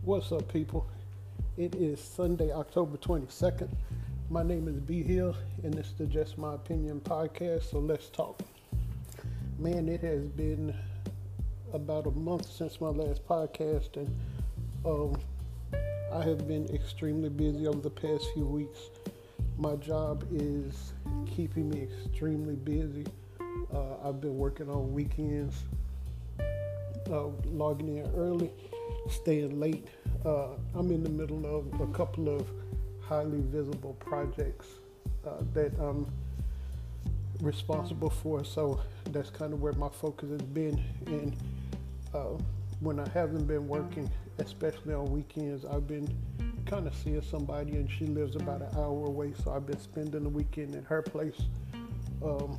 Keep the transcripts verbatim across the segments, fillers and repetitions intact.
What's up, people? It is Sunday, October twenty-second. My name is B Hill, and this is the Just My Opinion podcast, so let's talk. Man, it has been about a month since my last podcast, and um, I have been extremely busy over the past few weeks. My job is keeping me extremely busy. Uh, I've been working on weekends, uh, logging in early, staying late. Uh, I'm in the middle of a couple of highly visible projects uh, that I'm responsible for, so that's kind of where my focus has been. And uh, when I haven't been working, especially on weekends, I've been kind of seeing somebody, and she lives about an hour away, so I've been spending the weekend at her place. Um,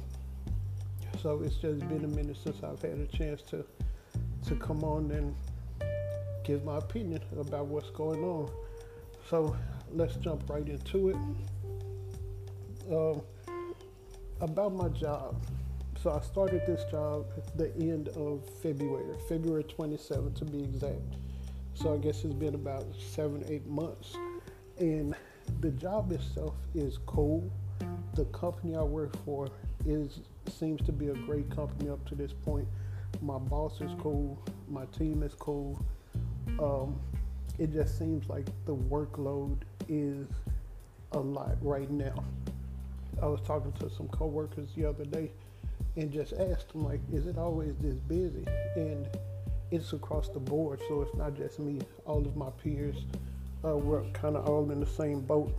so it's just been a minute since I've had a chance to to come on and give my opinion about what's going on. So let's jump right into it. Um, about my job. So I started this job at the end of February, February twenty-seventh to be exact. So I guess it's been about seven, eight months. And the job itself is cool. The company I work for is seems to be a great company up to this point. My boss is cool. My team is cool. Um, it just seems like the workload is a lot right now. I was talking to some coworkers the other day and just asked them, like, is it always this busy? And it's across the board, so it's not just me. All of my peers, uh, we're kind of all in the same boat.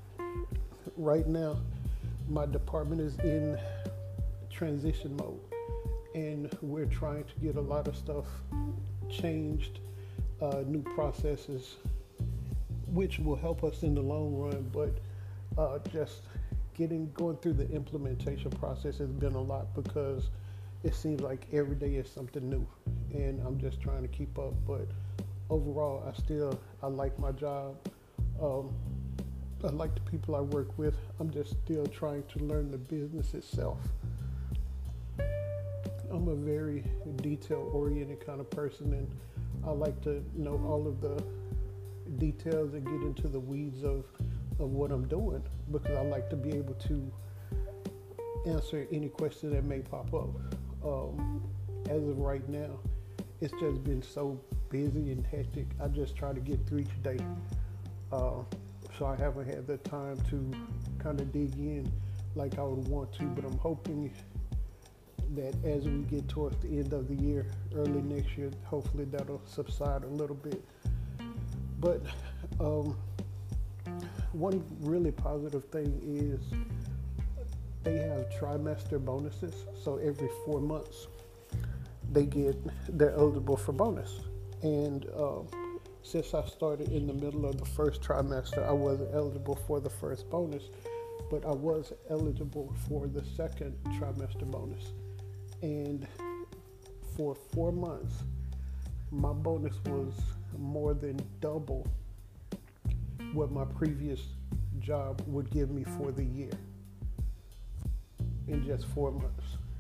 Right now, my department is in transition mode, and we're trying to get a lot of stuff changed, uh, new processes, which will help us in the long run, but uh, just getting going through the implementation process has been a lot because it seems like every day is something new, and I'm just trying to keep up. But overall, I still I like my job. Um, I like the people I work with. I'm just still trying to learn the business itself. I'm a very detail-oriented kind of person, and I like to know all of the details and get into the weeds of, of what I'm doing, because I like to be able to answer any question that may pop up. Um, as of right now, it's just been so busy and hectic. I just try to get through each day. Uh, so I haven't had the time to kind of dig in like I would want to, but I'm hoping that as we get towards the end of the year, early next year, hopefully that'll subside a little bit. But um, one really positive thing is they have trimester bonuses. So every four months, they get they're eligible for bonus. And uh, since I started in the middle of the first trimester, I wasn't eligible for the first bonus, but I was eligible for the second trimester bonus. And for four months, my bonus was more than double what my previous job would give me for the year in just four months.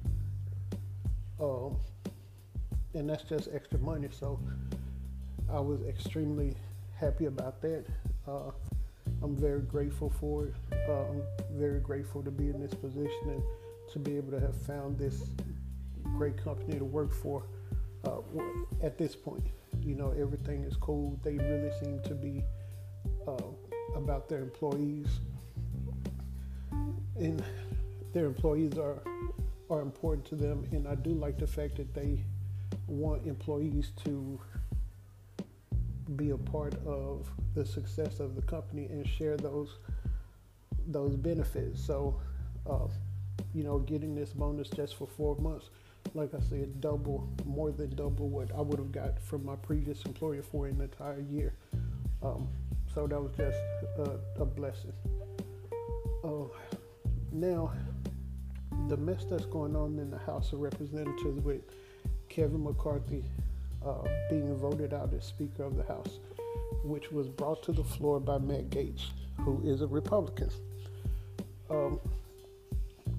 Um, and that's just extra money. So I was extremely happy about that. Uh, I'm very grateful for it. Uh, I'm very grateful to be in this position and to be able to have found this great company to work for. Uh, at this point, you know, everything is cool. They really seem to be uh, about their employees, and their employees are are important to them. And I do like the fact that they want employees to be a part of the success of the company and share those those benefits. So, uh, you know, getting this bonus just for four months, like I said, double, more than double what I would have got from my previous employer for an entire year. Um, so that was just a, a blessing. Uh, now, the mess that's going on in the House of Representatives with Kevin McCarthy uh, being voted out as Speaker of the House, which was brought to the floor by Matt Gaetz, who is a Republican. Um,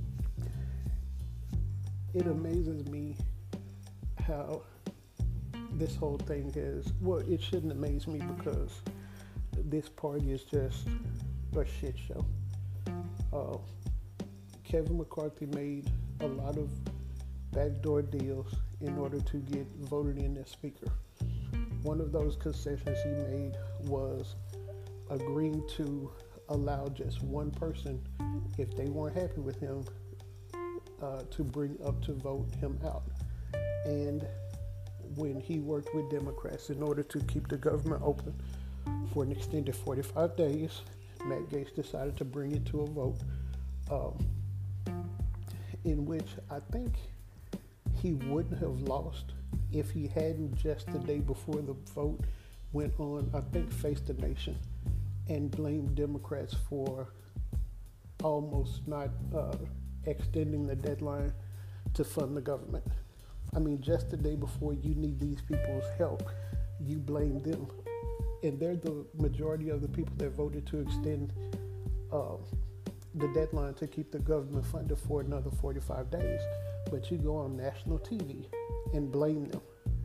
it amazes me how this whole thing is, well, it shouldn't amaze me because this party is just a shit show. Uh, Kevin McCarthy made a lot of backdoor deals in order to get voted in as Speaker. One of those concessions he made was agreeing to allow just one person, if they weren't happy with him, uh, to bring up to vote him out. And when he worked with Democrats in order to keep the government open for an extended forty-five days, Matt Gaetz decided to bring it to a vote, um, in which I think he wouldn't have lost if he hadn't just the day before the vote went on, I think, Face the Nation and blamed Democrats for almost not uh, extending the deadline to fund the government. I mean, just the day before you need these people's help, you blame them. And they're the majority of the people that voted to extend uh, the deadline to keep the government funded for another forty-five days. But you go on national T V and blame them.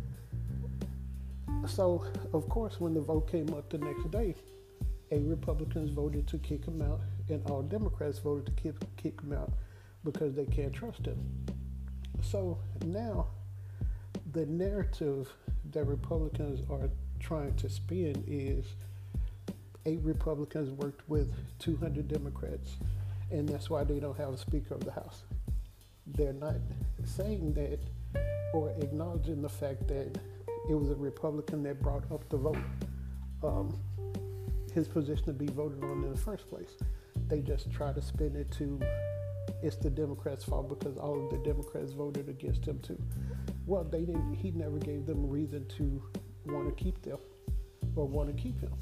So, of course, when the vote came up the next day, eight Republicans voted to kick him out, and all Democrats voted to kick, kick him out because they can't trust him. So now, the narrative that Republicans are trying to spin is eight Republicans worked with two hundred Democrats, and that's why they don't have a Speaker of the House. They're not saying that or acknowledging the fact that it was a Republican that brought up the vote, um, his position to be voted on in the first place. They just try to spin it to it's the Democrats' fault because all of the Democrats voted against him too. Well, they didn't. He never gave them a reason to want to keep them or want to keep him.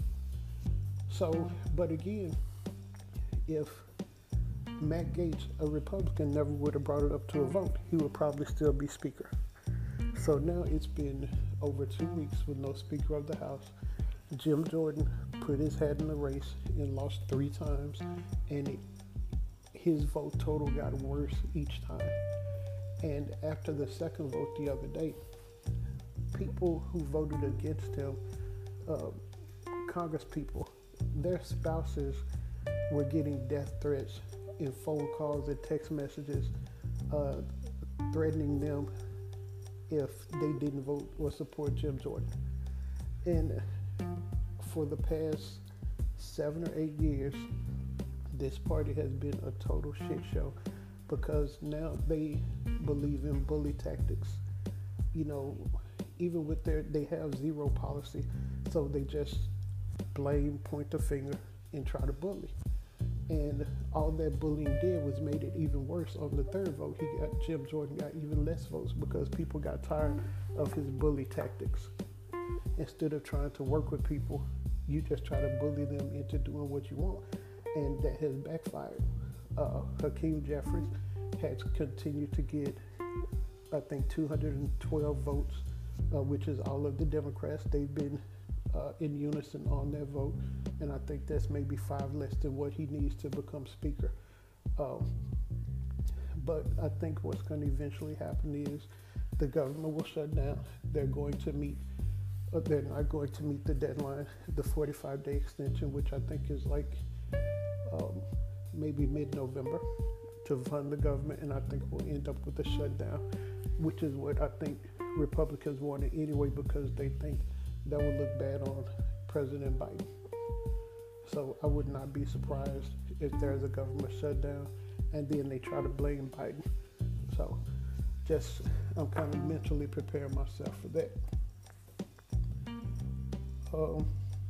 So, but again, if Matt Gaetz, a Republican, never would have brought it up to a vote, he would probably still be Speaker. So now it's been over two weeks with no Speaker of the House. Jim Jordan put his hat in the race and lost three times, and it, his vote total got worse each time. And after the second vote the other day, people who voted against him, uh, Congress people, their spouses were getting death threats in phone calls and text messages, uh, threatening them if they didn't vote or support Jim Jordan. And for the past seven or eight years, this party has been a total shit show because now they believe in bully tactics. You know, even with their, they have zero policy, so they just blame, point the finger, and try to bully. And all that bullying did was made it even worse. On the third vote, he got Jim Jordan got even less votes because people got tired of his bully tactics. Instead of trying to work with people, you just try to bully them into doing what you want, and that has backfired. Uh, Hakeem Jeffries has continued to get, I think, two hundred twelve votes, uh, which is all of the Democrats. They've been uh, in unison on that vote, and I think that's maybe five less than what he needs to become Speaker. Um, but I think what's going to eventually happen is the government will shut down. They're going to meet, uh, they're not going to meet the deadline, the forty-five day extension, which I think is like um, maybe mid-November, to fund the government, and I think we'll end up with a shutdown, which is what I think Republicans wanted anyway, because they think that would look bad on President Biden. So I would not be surprised if there's a government shutdown and then they try to blame Biden. So just, I'm kind of mentally preparing myself for that. Um,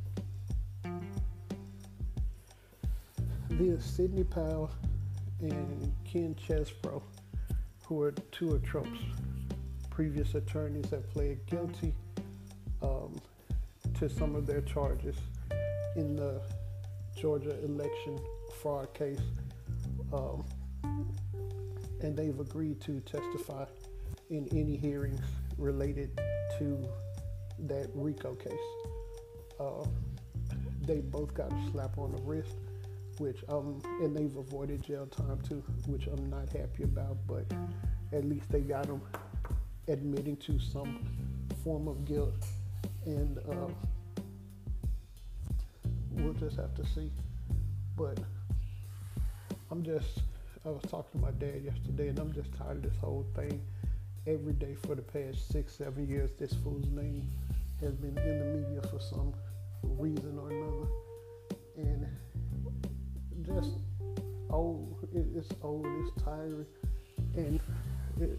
the Sidney Powell and Ken Chesebro, who are two of Trump's previous attorneys, have pled guilty um, to some of their charges in the Georgia election fraud case, um, and they've agreed to testify in any hearings related to that RICO case. Uh, they both got a slap on the wrist, which um, and they've avoided jail time too, which I'm not happy about, but at least they got them admitting to some form of guilt, and um, we'll just have to see. But I'm just, I was talking to my dad yesterday, and I'm just tired of this whole thing. Every day for the past six, seven years, this fool's name has been in the media for some reason or another. And just old, it, it's old, it's tiring. And it,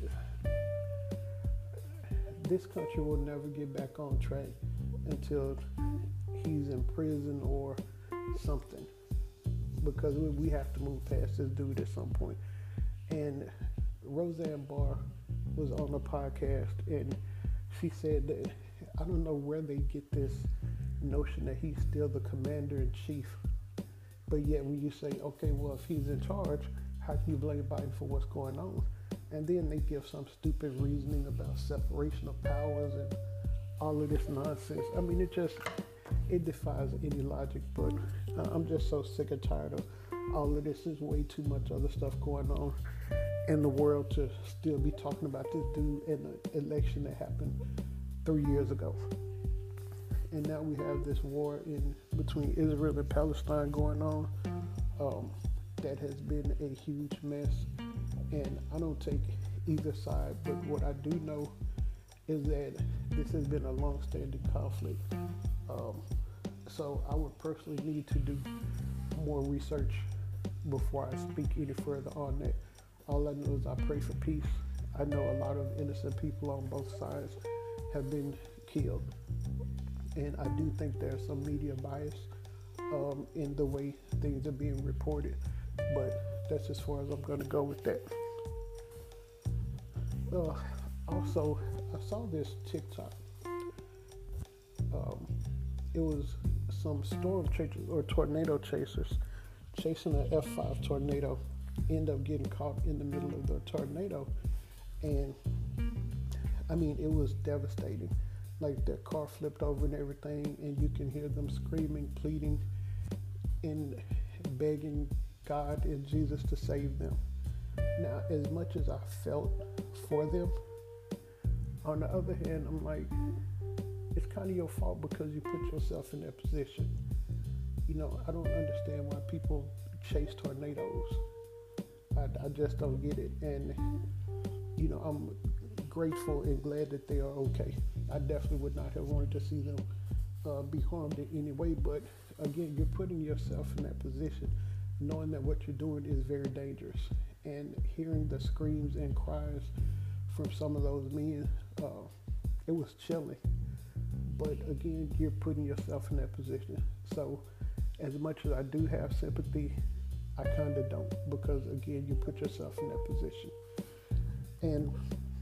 this country will never get back on track until he's in prison or something. Because we, we have to move past this dude at some point. And Roseanne Barr was on a podcast, and she said that I don't know where they get this notion that he's still the commander in chief, but yet when you say, okay, well, if he's in charge, how can you blame Biden for what's going on? And then they give some stupid reasoning about separation of powers and all of this nonsense. I mean, it just, it defies any logic, but I'm just so sick and tired of all of this. There's way too much other stuff going on in the world to still be talking about this dude in the election that happened three years ago. And now we have this war in between Israel and Palestine going on um, that has been a huge mess. And I don't take either side, but what I do know is that this has been a long-standing conflict. Um, so I would personally need to do more research before I speak any further on that. All I know is I pray for peace. I know a lot of innocent people on both sides have been killed. And I do think there's some media bias um, in the way things are being reported. But that's as far as I'm going to go with that. Uh, also, I saw this TikTok. Um, it was some storm chasers or tornado chasers chasing an F five tornado, end up getting caught in the middle of the tornado. And I mean, it was devastating. Like, their car flipped over and everything, and you can hear them screaming, pleading, and begging God and Jesus to save them. Now, as much as I felt for them, on the other hand, I'm like, it's kind of your fault because you put yourself in that position. You know, I don't understand why people chase tornadoes. I, I just don't get it. And, you know, I'm grateful and glad that they are okay. I definitely would not have wanted to see them uh, be harmed in any way. But again, you're putting yourself in that position, knowing that what you're doing is very dangerous. And hearing the screams and cries from some of those men, uh, it was chilling. But again, you're putting yourself in that position. So as much as I do have sympathy, I kind of don't, because again, you put yourself in that position. And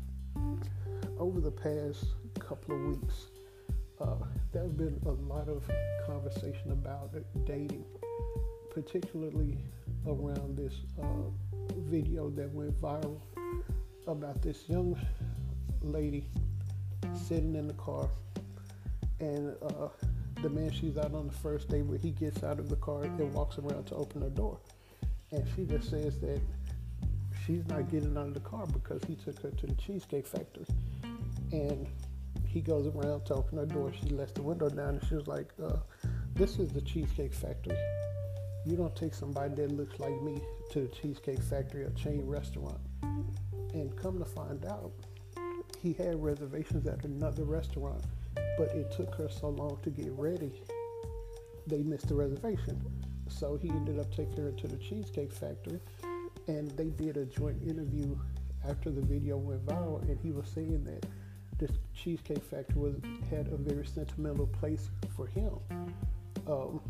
over the past couple of weeks, uh, there's been a lot of conversation about dating, particularly around this uh, video that went viral about this young lady sitting in the car, and uh, the man she's out on the first date with, he gets out of the car and walks around to open her door. And she just says that she's not getting out of the car because he took her to the Cheesecake Factory. And he goes around to open her door. She lets the window down, and she was like, uh, this is the Cheesecake Factory. You don't take somebody that looks like me to the Cheesecake Factory, a chain restaurant. And come to find out, he had reservations at another restaurant, but it took her so long to get ready, they missed the reservation. So he ended up taking her to the Cheesecake Factory, and they did a joint interview after the video went viral, and he was saying that this Cheesecake Factory was, had a very sentimental place for him. Um,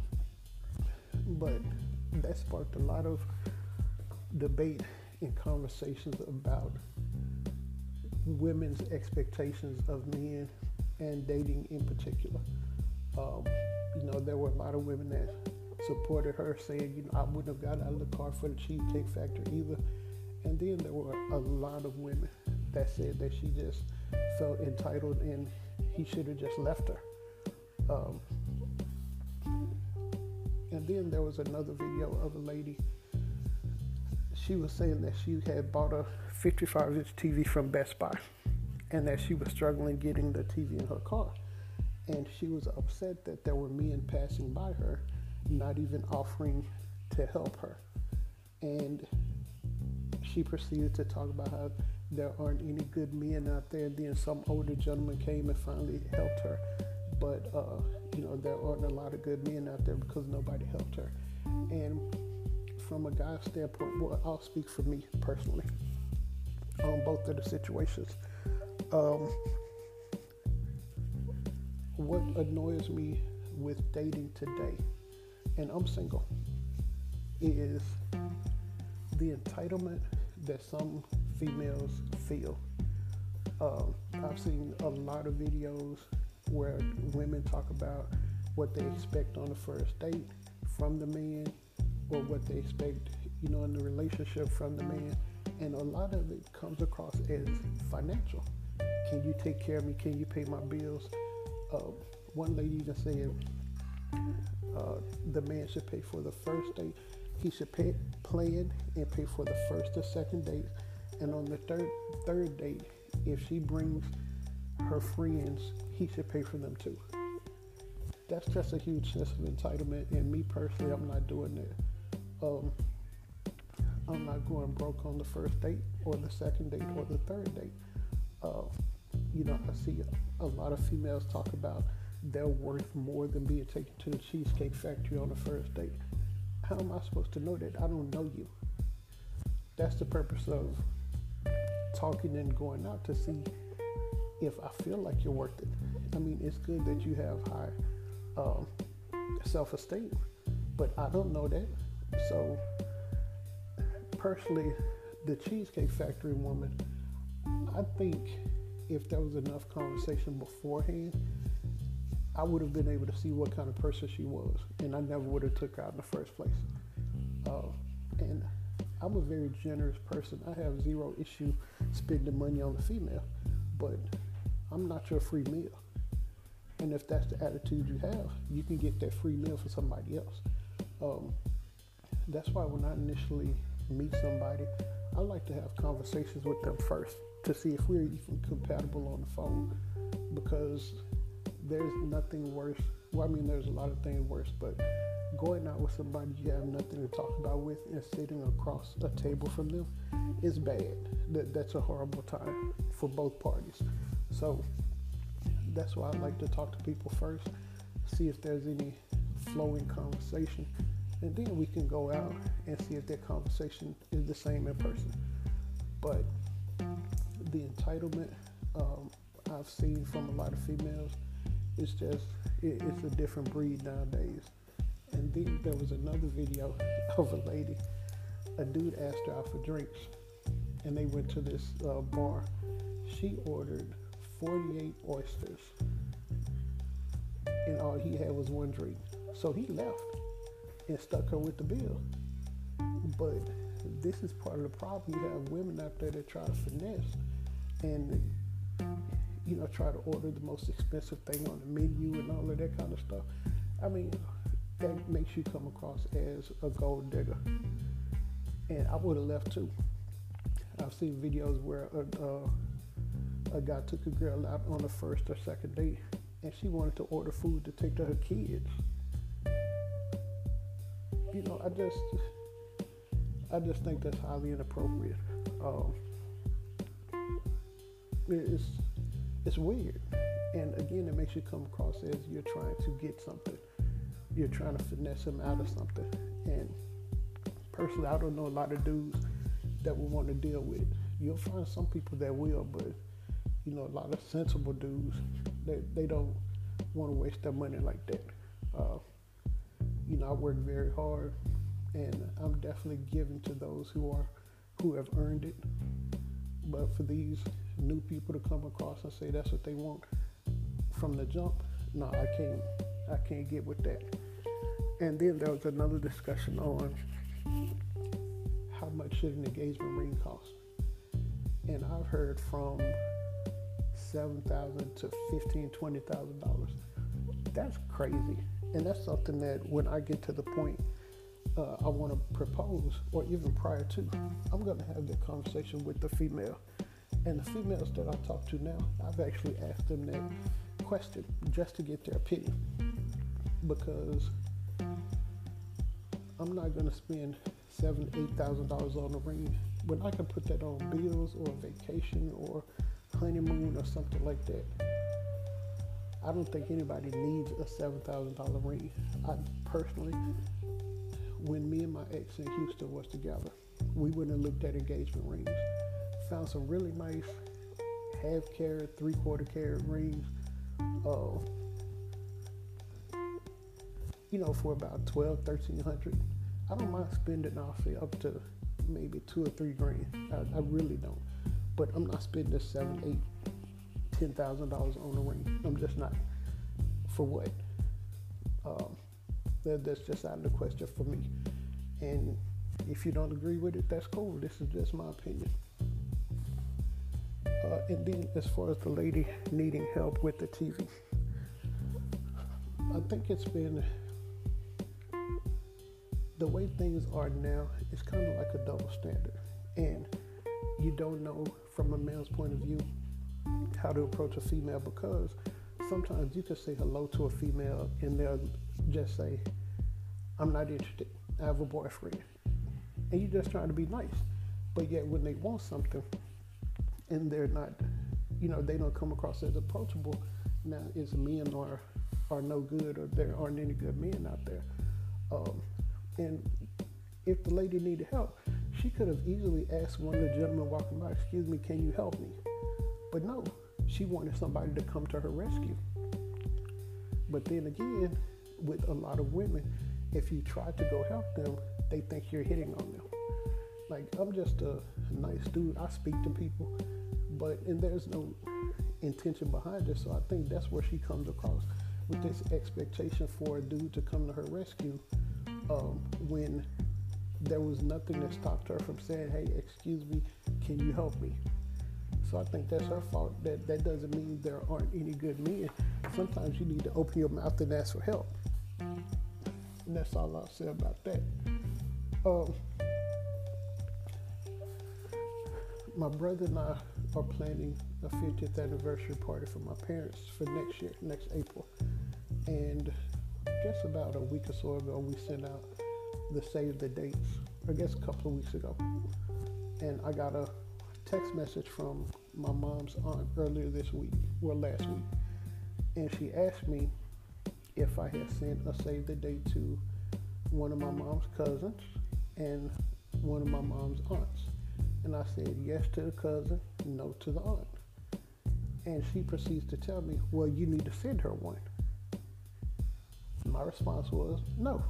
but that sparked a lot of debate and conversations about women's expectations of men and dating in particular. Um, you know, there were a lot of women that supported her, saying, you know, I wouldn't have got out of the car for the Cheesecake Factory either. And then there were a lot of women that said that she just felt entitled and he should have just left her. Um, and then there was another video of a lady. She was saying that she had bought a fifty-five inch T V from Best Buy, and that she was struggling getting the T V in her car. And she was upset that there were men passing by her, not even offering to help her. And she proceeded to talk about how there aren't any good men out there. And then some older gentleman came and finally helped her. But, uh, you know, there aren't a lot of good men out there because nobody helped her. And from a guy's standpoint, well, I'll speak for me personally on both of the situations. Um, what annoys me with dating today, and I'm single, is the entitlement that some females feel. Um, I've seen a lot of videos where women talk about what they expect on the first date from the man, or what they expect, you know, in the relationship from the man. And a lot of it comes across as financial. Can you take care of me? Can you pay my bills? Uh, one lady even said uh, the man should pay for the first date. He should pay, plan and pay for the first or second date. And on the third third date, if she brings her friends, he should pay for them too. That's just a huge sense of entitlement. And me personally, I'm not doing that. Um, I'm not going broke on the first date or the second date or the third date. Uh, you know, I see a, a lot of females talk about they're worth more than being taken to the Cheesecake Factory on the first date. How am I supposed to know that? I don't know you. That's the purpose of talking and going out, to see if I feel like you're worth it. I mean, it's good that you have high um, self-esteem, but I don't know that. So personally, the Cheesecake Factory woman, I think if there was enough conversation beforehand, I would have been able to see what kind of person she was, and I never would have took her out in the first place. Uh, and I'm a very generous person. I have zero issue spending money on a female, but I'm not your free meal. And if that's the attitude you have, you can get that free meal for somebody else. Um, that's why when I initially meet somebody, I like to have conversations with them first to see if we're even compatible on the phone, because there's nothing worse. Well, I mean, there's a lot of things worse, but going out with somebody you have nothing to talk about with and sitting across a table from them is bad. That, that's a horrible time for both parties. So that's why I like to talk to people first, see if there's any flowing conversation, and then we can go out and see if that conversation is the same in person. But the entitlement um, I've seen from a lot of females, it's just, it, it's a different breed nowadays. And then there was another video of a lady, a dude asked her out for drinks, and they went to this uh, bar. She ordered forty-eight oysters, and all he had was one drink. So he left and stuck her with the bill. But this is part of the problem. You have women out there that try to finesse and, you know, try to order the most expensive thing on the menu and all of that kind of stuff. I mean, that makes you come across as a gold digger. And I would have left too. I've seen videos where a, uh, a guy took a girl out on the first or second date, and she wanted to order food to take to her kids. You know, I just, I just think that's highly inappropriate. Um, it's, it's weird. And again, it makes you come across as you're trying to get something. You're trying to finesse him out of something. And personally, I don't know a lot of dudes that will want to deal with it. You'll find some people that will, but you know, a lot of sensible dudes, they, they don't want to waste their money like that. Uh, you know, I work very hard, and I'm definitely giving to those who are, who have earned it. But for these new people to come across and say that's what they want from the jump, no, I can't, I can't get with that. And then there was another discussion on how much should an engagement ring cost. And I've heard from seven thousand dollars to fifteen thousand dollars, twenty thousand dollars. That's crazy. And that's something that when I get to the point uh, I want to propose, or even prior to, I'm going to have that conversation with the female And the females that I talk to now, I've actually asked them that question just to get their opinion, because I'm not going to spend seven, eight thousand dollars on a ring when I can put that on bills or vacation or honeymoon or something like that. I don't think anybody needs a seven thousand dollars ring. I personally, when me and my ex in Houston was together, we went and looked at engagement rings. Found some really nice half carat, three quarter carat rings, uh, you know, for about twelve, thirteen hundred. I don't mind spending, I'll say, up to maybe two or three grand. I, I really don't. But I'm not spending seven, eight, ten thousand dollars on a ring. I'm just not. For what? Um, that, that's just out of the question for me. And if you don't agree with it, that's cool. This is just my opinion. Uh, and then as far as the lady needing help with the T V, I think it's been, the way things are now, it's kind of like a double standard. And you don't know from a male's point of view how to approach a female, because sometimes you can say hello to a female and they'll just say, I'm not interested, I have a boyfriend. And you're just trying to be nice. But yet when they want something and they're not, you know, they don't come across as approachable, now it's men are, are no good, or there aren't any good men out there. Um, and if the lady needed help, she could have easily asked one of the gentlemen walking by, excuse me, can you help me? But no, she wanted somebody to come to her rescue. But then again, with a lot of women, if you try to go help them, they think you're hitting on them. Like, I'm just a nice dude. I speak to people, but, and there's no intention behind it. So I think that's where she comes across with this expectation for a dude to come to her rescue, um, when there was nothing that stopped her from saying, hey, excuse me, can you help me? So I think that's her fault. That that doesn't mean there aren't any good men. Sometimes you need to open your mouth and ask for help. And that's all I'll say about that. Um, my brother and I are planning a fiftieth anniversary party for my parents for next year, next April. And I guess about a week or so ago, we sent out the save the dates, I guess a couple of weeks ago. And I got a text message from my mom's aunt earlier this week, well, last week. And she asked me if I had sent a save the date to one of my mom's cousins and one of my mom's aunts. And I said yes to the cousin, no to the aunt. And she proceeds to tell me, well, you need to send her one. My response was, no.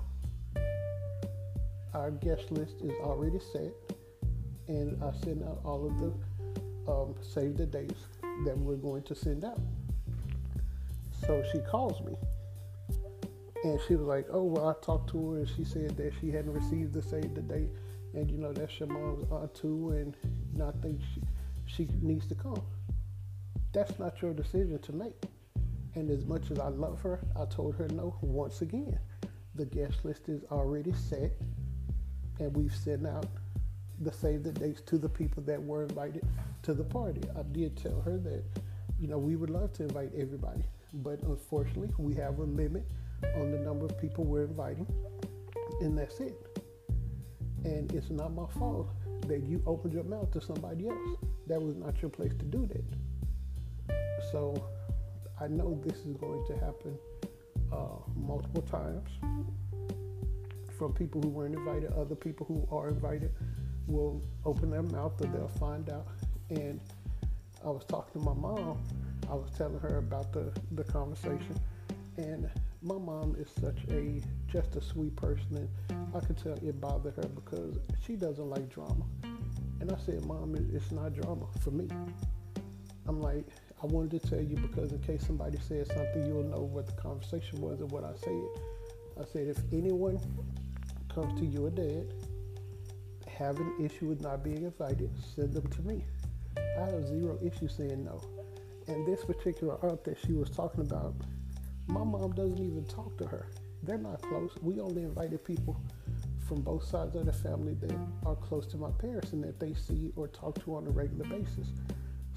Our guest list is already set, and I sent out all of the um, save the dates that we're going to send out. So she calls me, and she was like, oh, well, I talked to her, and she said that she hadn't received the save the date, and, you know, that's your mom's aunt too, and, you know, I think she, she needs to come. That's not your decision to make. And as much as I love her, I told her no once again. The guest list is already set, and we've sent out the save the dates to the people that were invited to the party. I did tell her that, you know, we would love to invite everybody, but unfortunately, we have a limit on the number of people we're inviting, and that's it. And it's not my fault that you opened your mouth to somebody else. That was not your place to do that. So I know this is going to happen uh, multiple times from people who weren't invited. Other people who are invited will open their mouth, or they'll find out. And I was talking to my mom. I was telling her about the, the conversation. And my mom is such a, just a sweet person. And I could tell it bothered her because she doesn't like drama. And I said, Mom, it's not drama for me. I'm like, I wanted to tell you because in case somebody says something, you'll know what the conversation was and what I said. I said, if anyone comes to your dad, have an issue with not being invited, send them to me. I have zero issue saying no. And this particular aunt that she was talking about, my mom doesn't even talk to her. They're not close. We only invited people from both sides of the family that are close to my parents and that they see or talk to on a regular basis.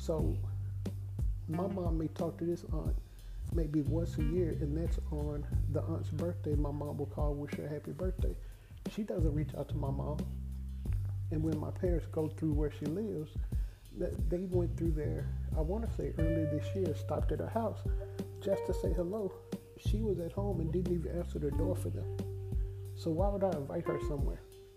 So my mom may talk to this aunt maybe once a year, and that's on the aunt's birthday. My mom will call, wish her happy birthday. She doesn't reach out to my mom. And when my parents go through where she lives, they went through there, I want to say earlier this year, stopped at her house just to say hello. She was at home and didn't even answer the door for them. So why would I invite her somewhere?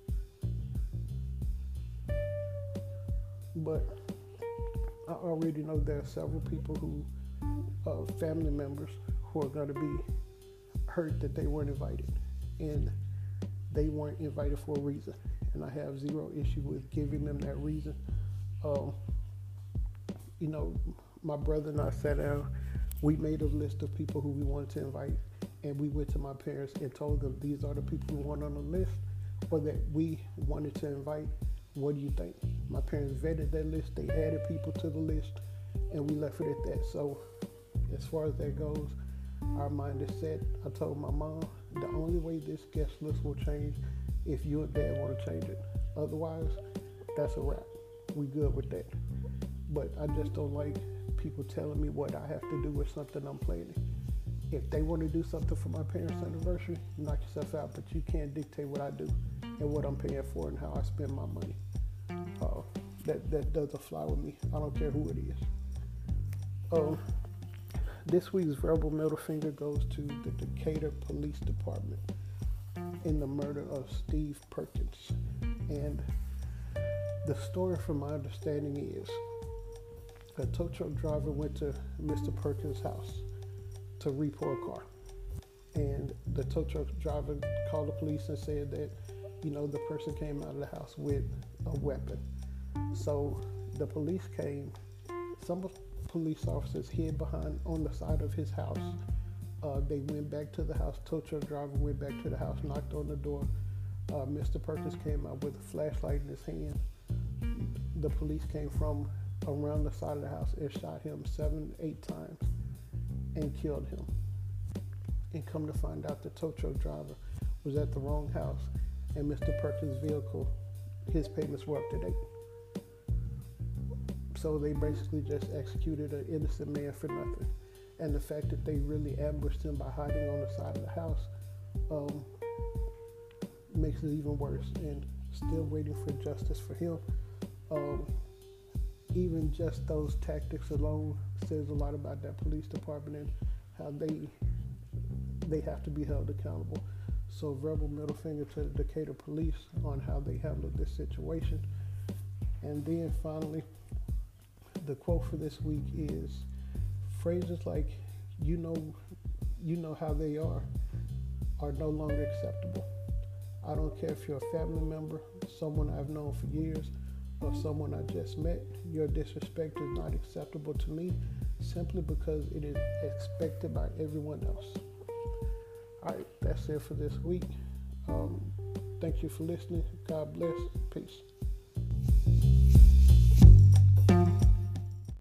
But I already know there are several people who, uh, family members, who are going to be hurt that they weren't invited. And they weren't invited for a reason. And I have zero issue with giving them that reason. Um, you know, my brother and I sat down, we made a list of people who we wanted to invite, and we went to my parents and told them these are the people we want on the list or that we wanted to invite. What do you think? My parents vetted that list, they added people to the list, and we left it at that. So as far as that goes, our mind is set. I told my mom, the only way this guest list will change if you and dad want to change it. Otherwise, that's a wrap. We good with that. But I just don't like people telling me what I have to do with something I'm planning. If they want to do something for my parents' anniversary, knock yourself out, but you can't dictate what I do and what I'm paying for and how I spend my money. Uh, that, that doesn't fly with me. I don't care who it is. Um, this week's verbal middle finger goes to the Decatur Police Department in the murder of Steve Perkins. And the story, from my understanding, is a tow truck driver went to Mister Perkins' house to repo a car. And the tow truck driver called the police and said that, you know, the person came out of the house with a weapon. So the police came. Some police officers hid behind on the side of his house. Uh, they went back to the house. Tow truck driver went back to the house, knocked on the door. Uh, Mister Perkins came out with a flashlight in his hand. The police came from around the side of the house and shot him seven, eight times and killed him. And come to find out, the tow truck driver was at the wrong house, and Mister Perkins' vehicle, his payments were up to date. So they basically just executed an innocent man for nothing. And the fact that they really ambushed him by hiding on the side of the house um, makes it even worse. And still waiting for justice for him. Um, even just those tactics alone says a lot about that police department and how they they have to be held accountable. So verbal middle finger to the Decatur police on how they handled this situation. And then finally, the quote for this week is phrases like, you know, you know how they are, are no longer acceptable. I don't care if you're a family member, someone I've known for years, or someone I just met. Your disrespect is not acceptable to me simply because it is expected by everyone else. All right, that's it for this week. Um, thank you for listening. God bless. Peace.